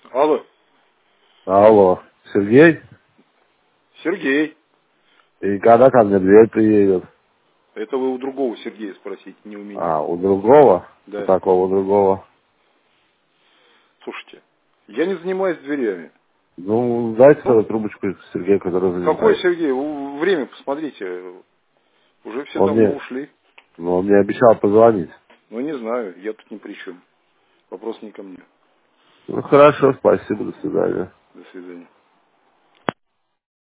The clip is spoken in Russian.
Алло. Алло, Сергей? Сергей. И когда ко мне дверь приедет? Это вы у другого Сергея спросите, не у меня. А, у другого? У Да. такого другого? Слушайте, я не занимаюсь дверями. Ну, дайте Ну, тогда трубочку Сергею, который какой занимается. Сергей? Время посмотрите. Уже все Он давно мне, ушли. он мне обещал позвонить. Ну, не знаю, я тут ни при чем. Вопрос не ко мне. Ну, хорошо, спасибо, до свидания. До свидания.